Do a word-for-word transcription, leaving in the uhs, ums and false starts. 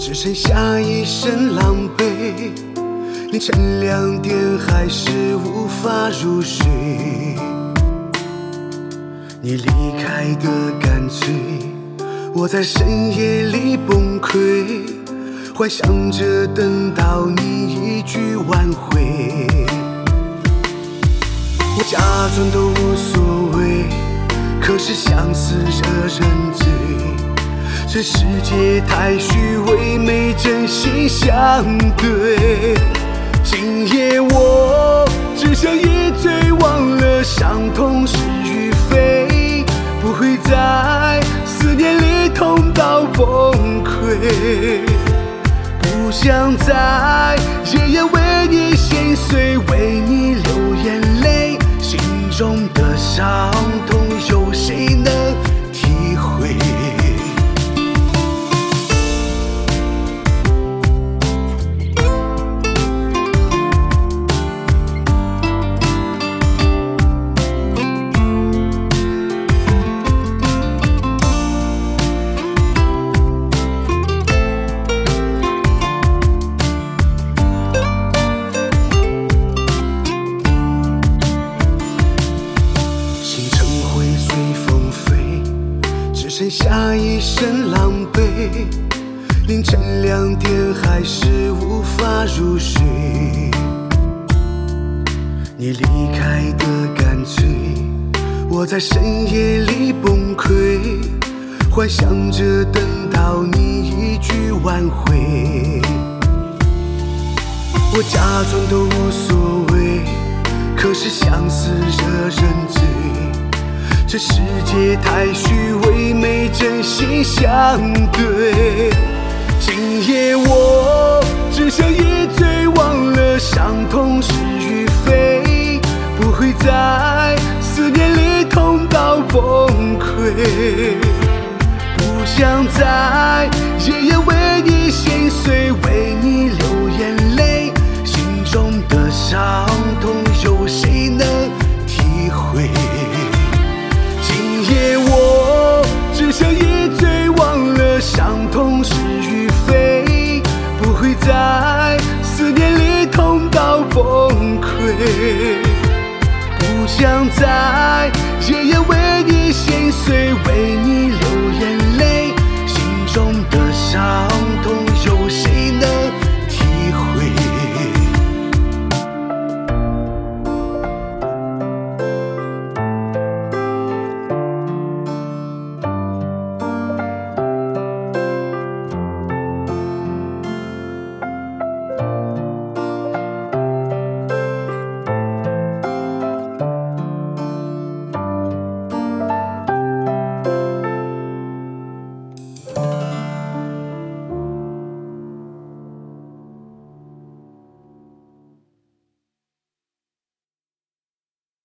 只剩下一身狼狈。凌晨两点还是无法入睡，你离开的干脆，我在深夜里崩溃，幻想着等到你一句挽回。我假装都无所谓，可是相思惹人醉。这世界太虚伪，没真心相对。今夜我只想一醉，忘了伤痛是与非，不会在思念里痛到崩溃。不想再夜夜为你心碎，为你流眼泪，心中的伤痛有谁能体会？剩下一身狼狈，凌晨两点还是无法入睡。你离开的干脆，我在深夜里崩溃，幻想着等到你一句挽回。我假装都无所谓，可是相思惹人醉。这世界太虚伪，没真心相对。